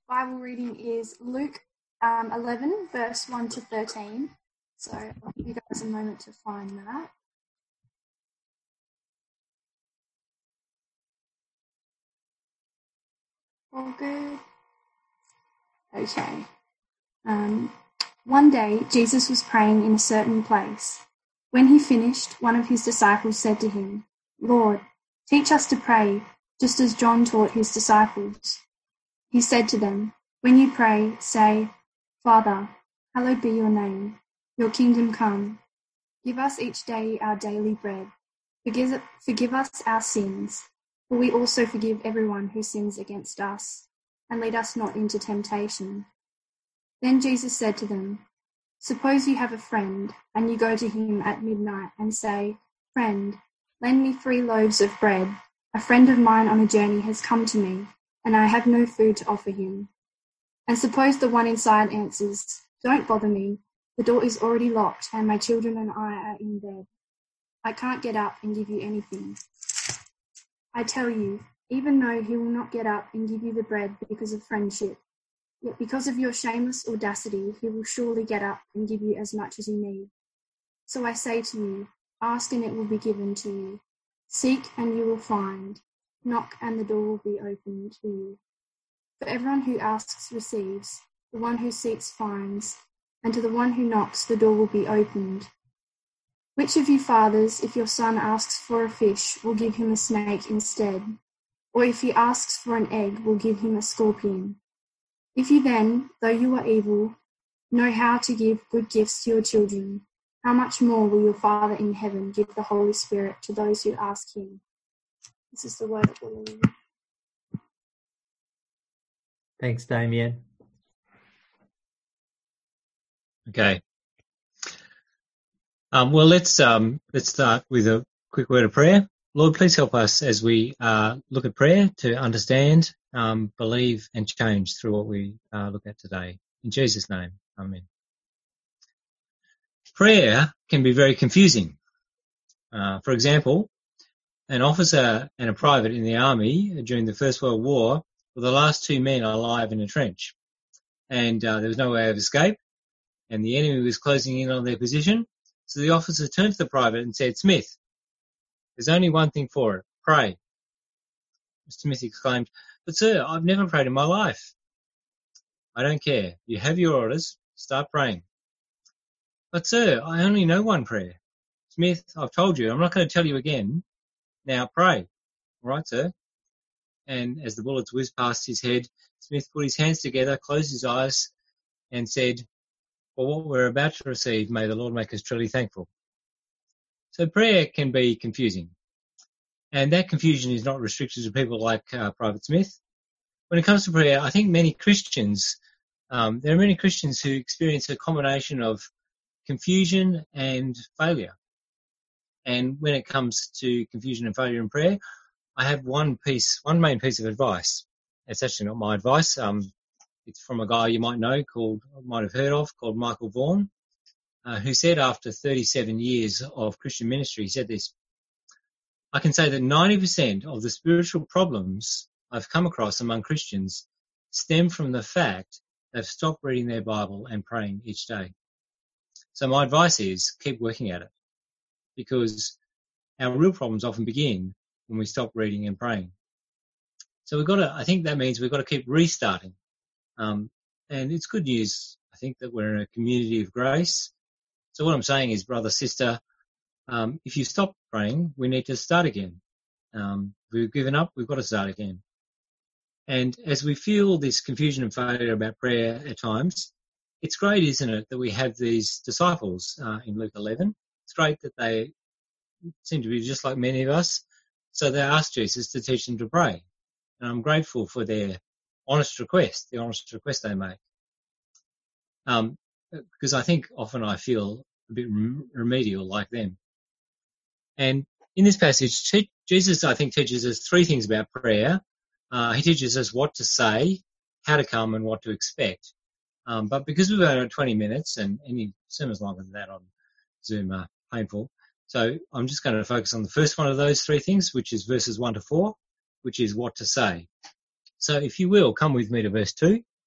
Bible reading is Luke 11, verse 1 to 13. So I'll give you guys a moment to find that. All good? Okay. One day, Jesus was praying in a certain place. When he finished, one of his disciples said to him, "Lord, teach us to pray, just as John taught his disciples." He said to them, "When you pray, say, 'Father, hallowed be your name. Your kingdom come. Give us each day our daily bread. Forgive us our sins, for we also forgive everyone who sins against us. And lead us not into temptation.'" Then Jesus said to them, "Suppose you have a friend, and you go to him at midnight and say, 'Friend, lend me 3 loaves of bread. A friend of mine on a journey has come to me, and I have no food to offer him.' And suppose the one inside answers, 'Don't bother me. The door is already locked, and my children and I are in bed. I can't get up and give you anything.' I tell you, even though he will not get up and give you the bread because of friendship, yet because of your shameless audacity, he will surely get up and give you as much as you need. So I say to you, ask and it will be given to you. Seek and you will find. Knock and the door will be opened to you. For everyone who asks receives, the one who seeks finds, and to the one who knocks the door will be opened. Which of you fathers, if your son asks for a fish, will give him a snake instead? Or if he asks for an egg, will give him a scorpion? If you then, though you are evil, know how to give good gifts to your children, how much more will your Father in heaven give the Holy Spirit to those who ask him?" This is the word of the Lord. Thanks, Damien. Okay. Well, let's start with a quick word of prayer. Lord, please help us as we look at prayer to understand, believe, and change through what we look at today. In Jesus' name, amen. Prayer can be very confusing. For example, an officer and a private in the army during the First World War were the last 2 men alive in a trench, and there was no way of escape, and the enemy was closing in on their position. So the officer turned to the private and said, "Smith, there's only one thing for it, pray." Smith exclaimed, "But sir, I've never prayed in my life." "I don't care. You have your orders. Start praying." "But sir, I only know one prayer." "Smith, I've told you. I'm not going to tell you again. Now pray." "All right, sir." And as the bullets whizzed past his head, Smith put his hands together, closed his eyes, and said, "For what we're about to receive, may the Lord make us truly thankful." So prayer can be confusing. And that confusion is not restricted to people like Private Smith. When it comes to prayer, I think many Christians, there are many Christians who experience a combination of confusion and failure. And when it comes to confusion and failure in prayer, I have one main piece of advice. It's actually not my advice. It's from a guy you might have heard of, called Michael Vaughan, who said after 37 years of Christian ministry, he said this: "I can say that 90% of the spiritual problems I've come across among Christians stem from the fact they've stopped reading their Bible and praying each day." So my advice is keep working at it, because our real problems often begin when we stop reading and praying. So I think that means we've got to keep restarting. And it's good news, I think, that we're in a community of grace. So what I'm saying is, brother, sister, if you stop praying, we need to start again. If we've given up, we've got to start again. And as we feel this confusion and failure about prayer at times, it's great, isn't it, that we have these disciples in Luke 11. It's great that they seem to be just like many of us. So they asked Jesus to teach them to pray. And I'm grateful for their honest request they make. Because I think often I feel a bit remedial like them. And in this passage, Jesus, I think, teaches us 3 things about prayer. He teaches us what to say, how to come, and what to expect. But because we've only 20 minutes, and any sermons longer than that on Zoom are painful, so I'm just going to focus on the first one of those 3 things, which is verses 1 to 4, which is what to say. So if you will, come with me to verse 2.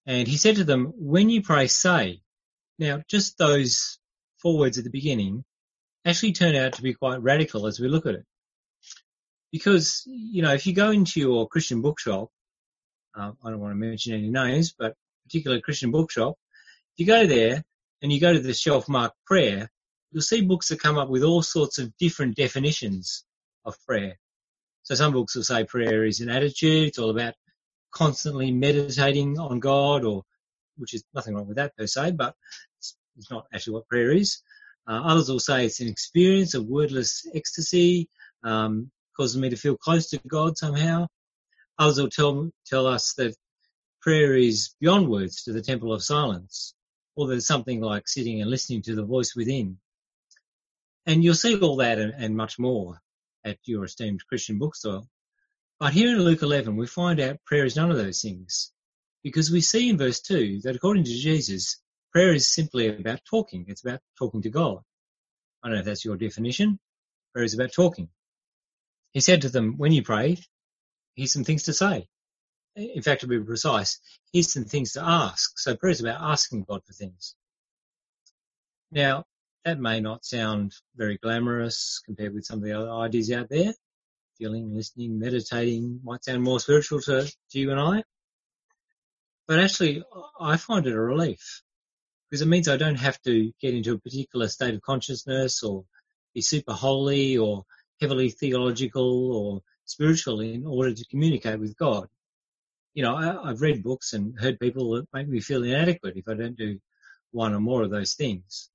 And he said to them, when you pray, say. Now, just those 4 words at the beginning actually turn out to be quite radical as we look at it. Because, if you go into your Christian bookshop, I don't want to mention any names, but a particular Christian bookshop, if you go there and you go to the shelf marked prayer, you'll see books that come up with all sorts of different definitions of prayer. So some books will say prayer is an attitude, it's all about constantly meditating on God, which is nothing wrong with that per se, but it's not actually what prayer is. Others will say it's an experience of wordless ecstasy, causes me to feel close to God somehow. Others will tell us that prayer is beyond words, to the temple of silence, or there's something like sitting and listening to the voice within. And you'll see all that and much more at your esteemed Christian bookstore. But here in Luke 11, we find out prayer is none of those things, because we see in verse 2 that according to Jesus, prayer is simply about talking. It's about talking to God. I don't know if that's your definition. Prayer is about talking. He said to them, when you pray, here's some things to say. In fact, to be precise, here's some things to ask. So prayer is about asking God for things. Now, that may not sound very glamorous compared with some of the other ideas out there. Feeling, listening, meditating might sound more spiritual to you and I. But actually, I find it a relief, because it means I don't have to get into a particular state of consciousness or be super holy or heavily theological or spiritual in order to communicate with God. I've read books and heard people that make me feel inadequate if I don't do one or more of those things.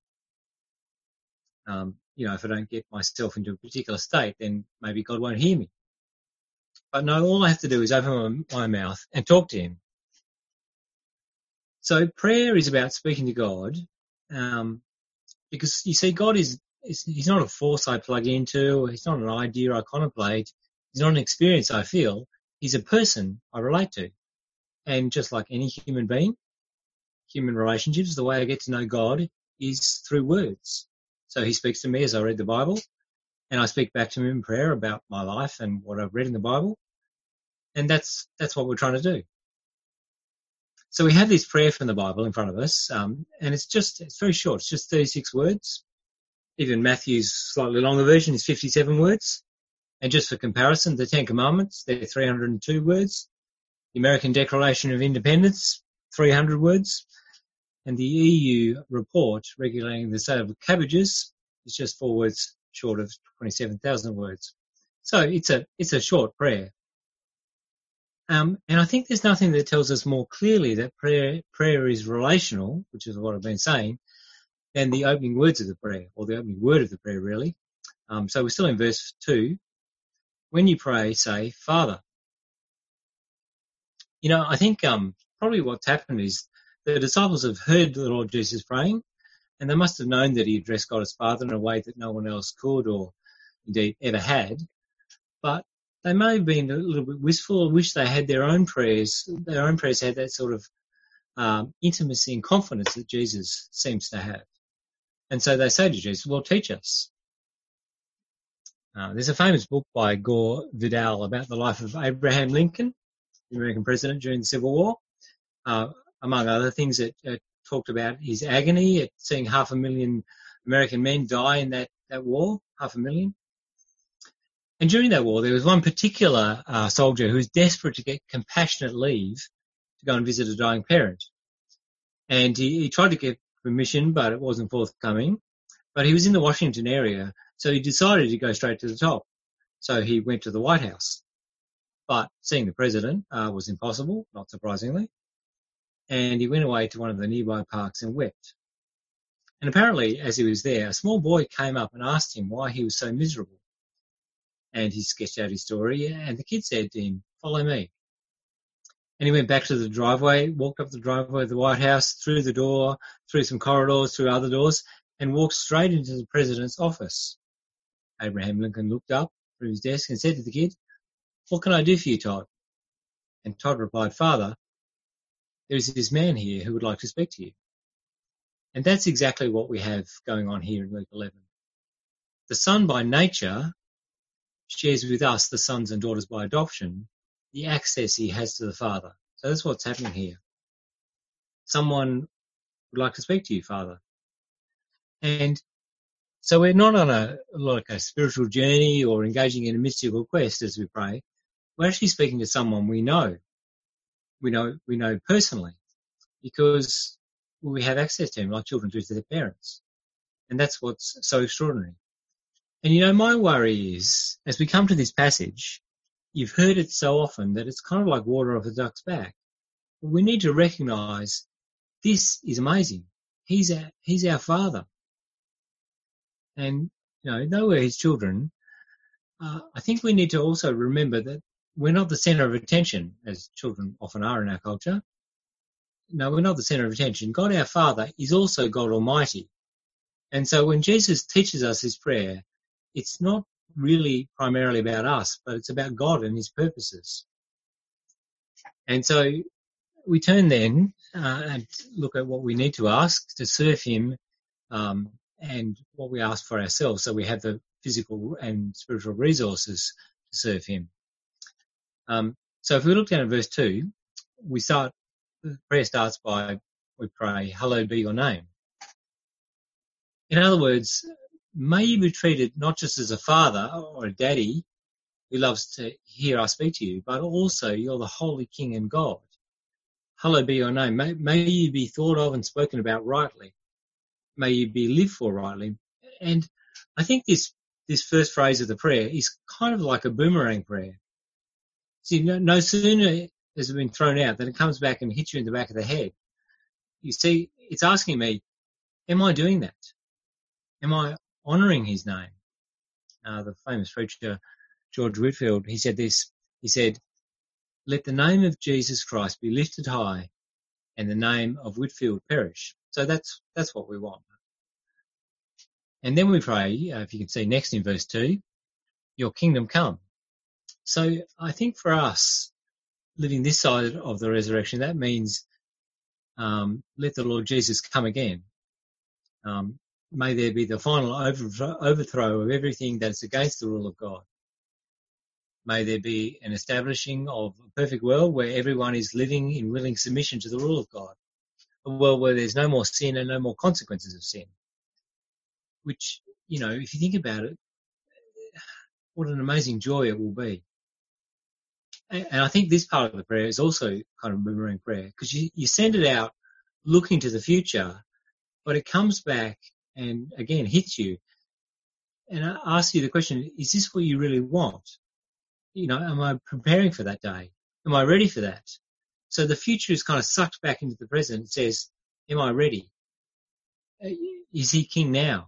If I don't get myself into a particular state, then maybe God won't hear me. But no, all I have to do is open my mouth and talk to him. So prayer is about speaking to God, because you see, God he's not a force I plug into, or he's not an idea I contemplate, he's not an experience I feel, he's a person I relate to. And just like any human being, human relationships, the way I get to know God is through words. So he speaks to me as I read the Bible, and I speak back to him in prayer about my life and what I've read in the Bible. And that's what we're trying to do. So we have this prayer from the Bible in front of us, and it's very short. It's just 36 words. Even Matthew's slightly longer version is 57 words. And just for comparison, the 10 Commandments, they're 302 words. The American Declaration of Independence, 300 words. And the EU report regulating the sale of cabbages is just 4 words short of 27,000 words. So it's a short prayer. And I think there's nothing that tells us more clearly that prayer is relational, which is what I've been saying, than the opening words of the prayer, or the opening word of the prayer, really. So we're still in verse 2. When you pray, say, Father. I think probably what's happened is the disciples have heard the Lord Jesus praying, and they must have known that he addressed God as Father in a way that no one else could or indeed ever had. But they may have been a little bit wistful or wish they had their own prayers. Their own prayers had that sort of intimacy and confidence that Jesus seems to have. And so they say to Jesus, well, teach us. There's a famous book by Gore Vidal about the life of Abraham Lincoln, the American president during the Civil War. Among other things, it talked about his agony at seeing 500,000 American men die in that war, 500,000. And during that war, there was one particular soldier who was desperate to get compassionate leave to go and visit a dying parent. And he tried to get permission, but it wasn't forthcoming. But he was in the Washington area, so he decided to go straight to the top. So he went to the White House. But seeing the president was impossible, not surprisingly. And he went away to one of the nearby parks and wept. And apparently, as he was there, a small boy came up and asked him why he was so miserable. And he sketched out his story, and the kid said to him, follow me. And he went back to the driveway, walked up the driveway of the White House, through the door, through some corridors, through other doors, and walked straight into the president's office. Abraham Lincoln looked up through his desk and said to the kid, what can I do for you, Todd? And Todd replied, Father, there is this man here who would like to speak to you. And that's exactly what we have going on here in Luke 11. The Son by nature shares with us, the sons and daughters by adoption, the access he has to the Father. So that's what's happening here. someone would like to speak to you, Father. And so we're not on a spiritual journey or engaging in a mystical quest as we pray. We're actually speaking to someone we know. We know personally, because we have access to him like children do to their parents. And that's what's so extraordinary. And my worry is, as we come to this passage, you've heard it so often that it's kind of like water off a duck's back. We need to recognise this is amazing. He's our Father. And, though we're his children, I think we need to also remember that we're not the centre of attention, as children often are in our culture. No, we're not the centre of attention. God, our Father, is also God Almighty. And so when Jesus teaches us his prayer, it's not really primarily about us, but it's about God and his purposes. And so we turn then and look at what we need to ask to serve him, and what we ask for ourselves, so we have the physical and spiritual resources to serve him. So if we look down at verse 2, the prayer starts by, we pray, hallowed be your name. In other words, may you be treated not just as a father or a daddy who loves to hear us speak to you, but also you're the Holy King and God. Hallowed be your name. May you be thought of and spoken about rightly. May you be lived for rightly. And I think this first phrase of the prayer is kind of like a boomerang prayer. See, no sooner has it been thrown out than it comes back and hits you in the back of the head. You see, it's asking me, am I doing that? Am I honouring his name? The famous preacher, George Whitefield, he said this. He said, let the name of Jesus Christ be lifted high and the name of Whitefield perish. So that's what we want. And then we pray, if you can see next in verse 2, your kingdom come. So I think for us, living this side of the resurrection, that means let the Lord Jesus come again. May there be the final overthrow of everything that's against the rule of God. May there be an establishing of a perfect world where everyone is living in willing submission to the rule of God. A world where there's no more sin and no more consequences of sin. Which, if you think about it, what an amazing joy it will be. And I think this part of the prayer is also kind of a boomerang prayer, because you send it out looking to the future, but it comes back and again hits you and asks you the question, is this what you really want? Am I preparing for that day? Am I ready for that? So the future is kind of sucked back into the present and says, am I ready? Is he king now?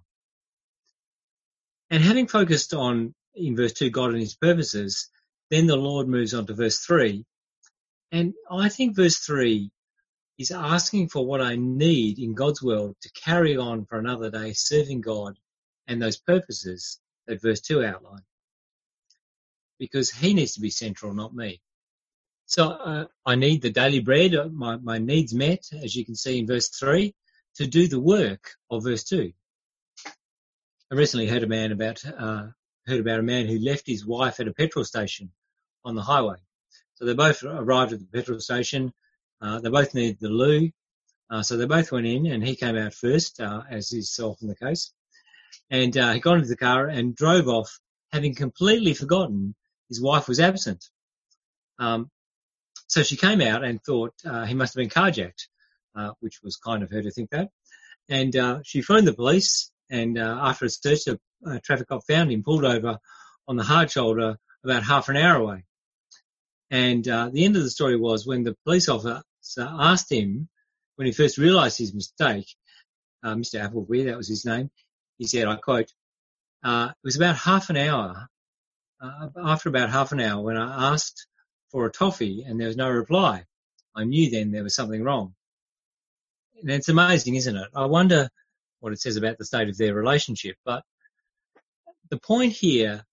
And having focused on, in verse 2, God and his purposes, then the Lord moves on to verse 3. And I think verse 3 is asking for what I need in God's world to carry on for another day serving God and those purposes that verse 2 outlined. Because he needs to be central, not me. So I need the daily bread, my needs met, as you can see in verse 3, to do the work of verse 2. I recently heard about a man who left his wife at a petrol station on the highway. So they both arrived at the petrol station. They both needed the loo. So they both went in, and he came out first, as is so often the case. And he got into the car and drove off, having completely forgotten his wife was absent. So she came out and thought he must have been carjacked, which was kind of her to think that. And she phoned the police, and after a search, a traffic cop found him pulled over on the hard shoulder about half an hour away. And the end of the story was when the police officer asked him, when he first realised his mistake, Mr. Appleby, that was his name, he said, I quote, it was about half an hour, after about half an hour when I asked for a toffee and there was no reply. I knew then there was something wrong. And it's amazing, isn't it? I wonder what it says about the state of their relationship. But the point here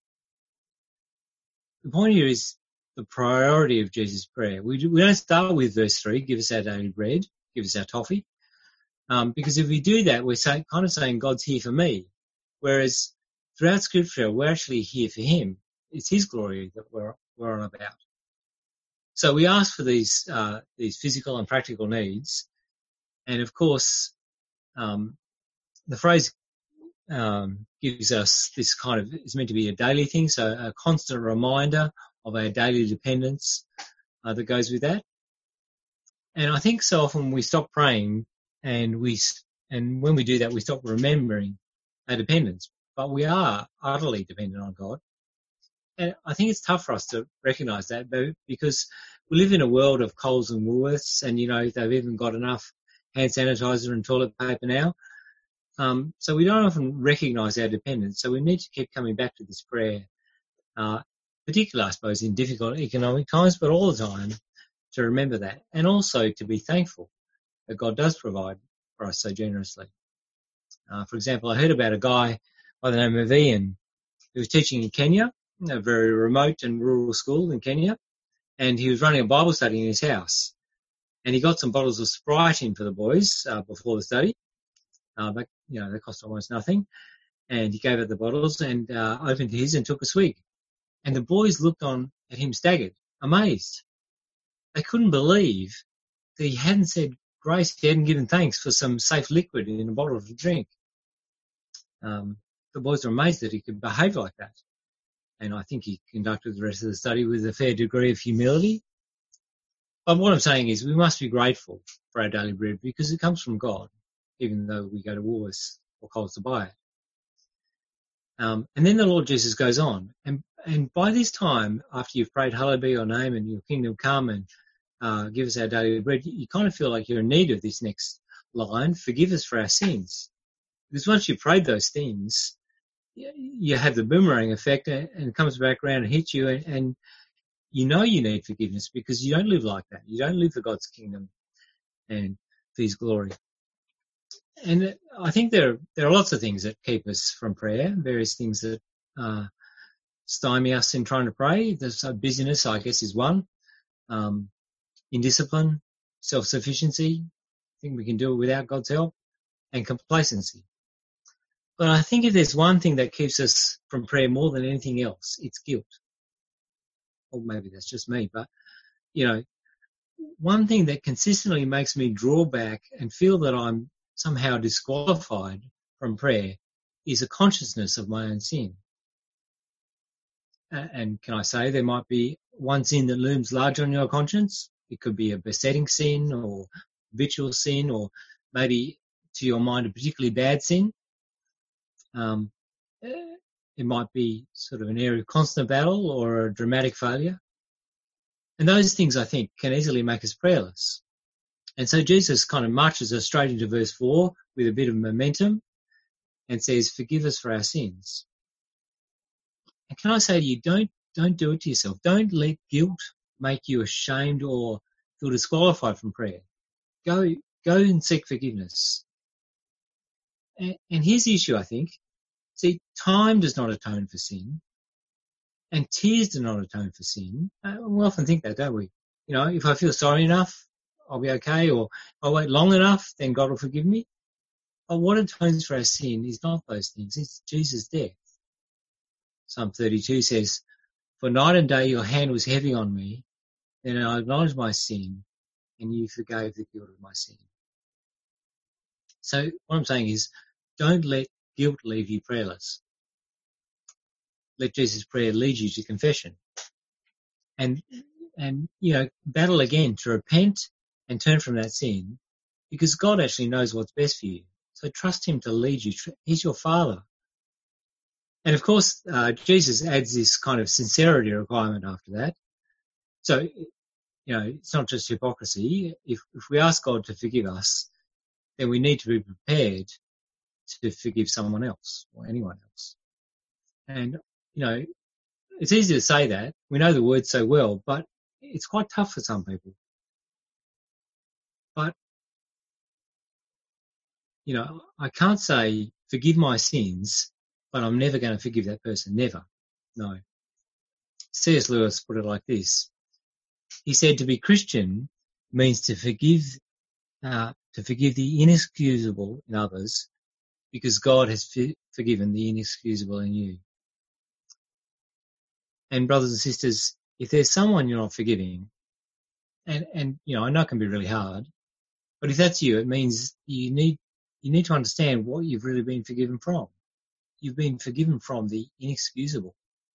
is the priority of Jesus' prayer. We don't start with verse 3, give us our daily bread, give us our toffee. Because if we do that, we're kind of saying God's here for me. Whereas throughout Scripture, we're actually here for him. It's his glory that we're on about. So we ask for these physical and practical needs, And of course, the phrase gives us this kind of, it's meant to be a daily thing, so a constant reminder of our daily dependence that goes with that. And I think so often we stop praying, and when we do that, we stop remembering our dependence. But we are utterly dependent on God. And I think it's tough for us to recognise that, because we live in a world of Coles and Woolworths, and, they've even got enough hand sanitizer and toilet paper now. So we don't often recognise our dependence. So we need to keep coming back to this prayer, particularly, I suppose, in difficult economic times, but all the time, to remember that. And also to be thankful that God does provide for us so generously. For example, I heard about a guy by the name of Ian who was teaching in Kenya, a very remote and rural school in Kenya, and he was running a Bible study in his house. And he got some bottles of Sprite in for the boys before the study. But, they cost almost nothing. And he gave out the bottles and opened his and took a swig. And the boys looked on at him staggered, amazed. They couldn't believe that he hadn't said grace, he hadn't given thanks for some safe liquid in a bottle of drink. The boys were amazed that he could behave like that. And I think he conducted the rest of the study with a fair degree of humility. But what I'm saying is we must be grateful for our daily bread because it comes from God, even though we go to Woolworths or Coles to buy it. And then the Lord Jesus goes on. And by this time, after you've prayed, hallowed be your name and your kingdom come and give us our daily bread, you kind of feel like you're in need of this next line, forgive us for our sins. Because once you've prayed those things, you have the boomerang effect and it comes back around and hits you and you know you need forgiveness because you don't live like that. You don't live for God's kingdom and for His glory. And I think there are lots of things that keep us from prayer, various things that stymie us in trying to pray. There's busyness, I guess, is one. Indiscipline, self-sufficiency, think we can do it without God's help, and complacency. But I think if there's one thing that keeps us from prayer more than anything else, it's guilt. Or maybe that's just me, but, one thing that consistently makes me draw back and feel that I'm somehow disqualified from prayer is a consciousness of my own sin. And can I say there might be one sin that looms large on your conscience? It could be a besetting sin or habitual sin or maybe to your mind a particularly bad sin. It might be sort of an area of constant battle or a dramatic failure. And those things, I think, can easily make us prayerless. And so Jesus kind of marches us straight into verse 4 with a bit of momentum and says, forgive us for our sins. And can I say to you, don't do it to yourself. Don't let guilt make you ashamed or feel disqualified from prayer. Go and seek forgiveness. And here's the issue, I think. See, time does not atone for sin, and tears do not atone for sin. We often think that, don't we? If I feel sorry enough, I'll be okay, or if I wait long enough, then God will forgive me. But what atones for our sin is not those things. It's Jesus' death. Psalm 32 says, for night and day your hand was heavy on me, then I acknowledged my sin, and you forgave the guilt of my sin. So what I'm saying is, don't let guilt leave you prayerless. Let Jesus' prayer lead you to confession. And battle again to repent and turn from that sin, because God actually knows what's best for you. So trust Him to lead you. He's your Father. And of course, Jesus adds this kind of sincerity requirement after that. So, it's not just hypocrisy. If we ask God to forgive us, then we need to be prepared to forgive someone else or anyone else. And, it's easy to say that. We know the word so well, but it's quite tough for some people. But, I can't say, forgive my sins, but I'm never going to forgive that person. Never. No. C.S. Lewis put it like this. He said to be Christian means to forgive the inexcusable in others because God has forgiven the inexcusable in you. And brothers and sisters, if there's someone you're not forgiving, and I know it can be really hard, But if that's you, it means you need to understand what you've really been forgiven from. You've been forgiven from the inexcusable.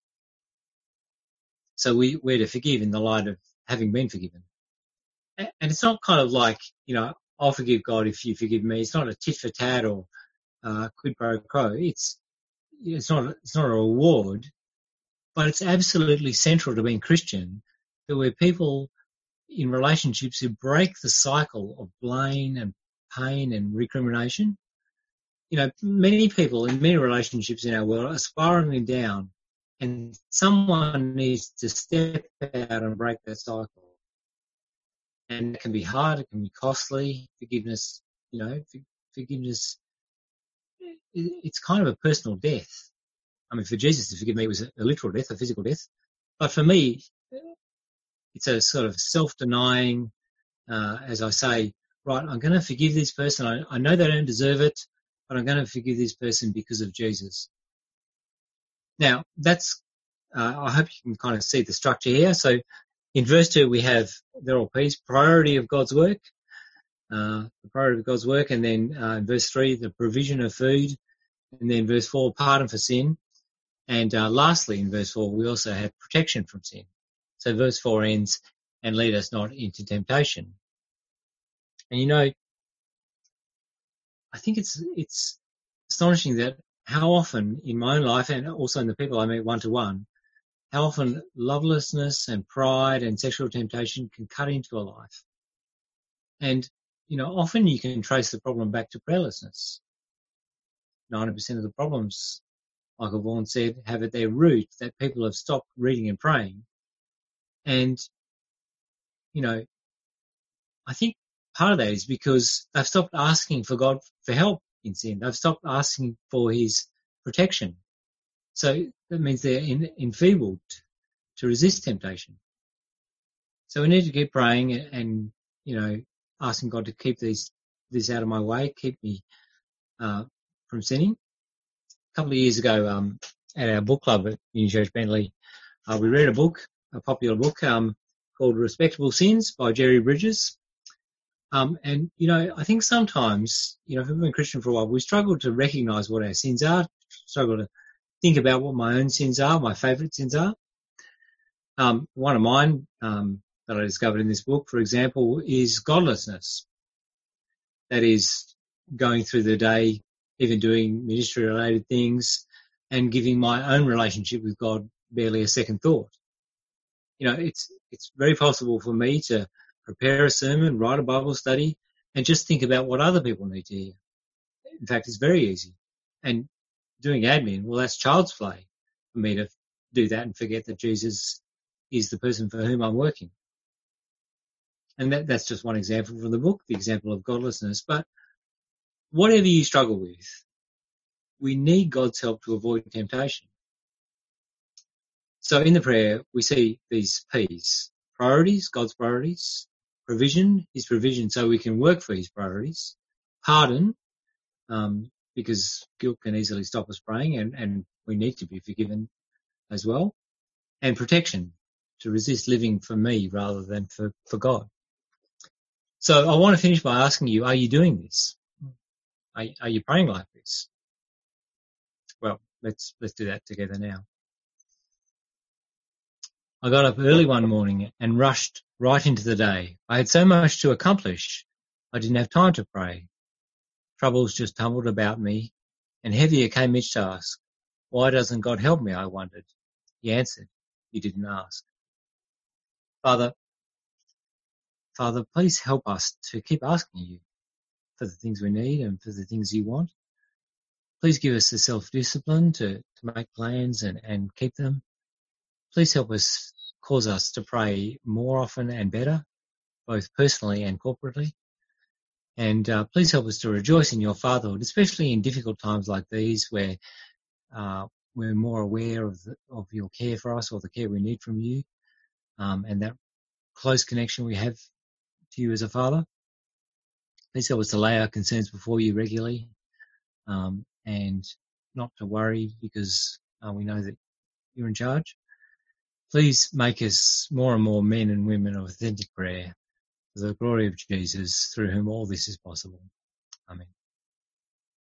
So we're to forgive in the light of having been forgiven. And it's not kind of like, I'll forgive God if you forgive me. It's not a tit for tat or quid pro quo. It's not a reward, but it's absolutely central to being Christian that we're people in relationships who break the cycle of blame and pain and recrimination. Many people in many relationships in our world are spiraling down, and someone needs to step out and break that cycle. And it can be hard, it can be costly. Forgiveness, forgiveness, it's kind of a personal death. I mean, for Jesus to forgive me was a literal death, a physical death. But for me, it's a sort of self-denying, as I say, right, I'm going to forgive this person. I know they don't deserve it, but I'm going to forgive this person because of Jesus. Now, that's, I hope you can kind of see the structure here. So in verse 2, we have, they're all P's, priority of God's work, the priority of God's work, and then in verse 3, the provision of food, and then verse 4, pardon for sin, and lastly, in verse 4, we also have protection from sin. So verse 4 ends, and lead us not into temptation. And I think it's astonishing that how often in my own life, and also in the people I meet one-to-one, how often lovelessness and pride and sexual temptation can cut into a life. And, often you can trace the problem back to prayerlessness. 90% of the problems, Michael Vaughan said, have at their root that people have stopped reading and praying. And, I think part of that is because they've stopped asking for God for help in sin. They've stopped asking for his protection. So that means they're enfeebled to resist temptation. So we need to keep praying and asking God to keep this out of my way, keep me from sinning. A couple of years ago, at our book club at Union Church Bentley, we read a popular book called Respectable Sins by Jerry Bridges. And I think sometimes, if we've been Christian for a while, we struggle to recognise what our sins are, struggle to think about what my own sins are, my favourite sins are. One of mine that I discovered in this book, for example, is godlessness. That is going through the day, even doing ministry-related things, and giving my own relationship with God barely a second thought. It's very possible for me to prepare a sermon, write a Bible study, and just think about what other people need to hear. In fact, it's very easy. And doing admin, well, that's child's play for me to do that and forget that Jesus is the person for whom I'm working. And that's just one example from the book, the example of godlessness. But whatever you struggle with, we need God's help to avoid temptation. So in the prayer, we see these P's: priorities, God's priorities; provision, his provision so we can work for his priorities; pardon, because guilt can easily stop us praying and we need to be forgiven as well; and protection, to resist living for me rather than for God. So I want to finish by asking you, are you doing this? Are you praying like this? Well, let's do that together now. I got up early one morning and rushed right into the day. I had so much to accomplish, I didn't have time to pray. Troubles just tumbled about me, and heavier came each task. Why doesn't God help me, I wondered. He answered, you didn't ask. Father, please help us to keep asking you for the things we need and for the things you want. Please give us the self-discipline to make plans and keep them. Please help us, cause us to pray more often and better, both personally and corporately. And please help us to rejoice in your fatherhood, especially in difficult times like these where we're more aware of your care for us or the care we need from you, and that close connection we have to you as a father. Please help us to lay our concerns before you regularly, and not to worry because we know that you're in charge. Please make us more and more men and women of authentic prayer, for the glory of Jesus, through whom all this is possible.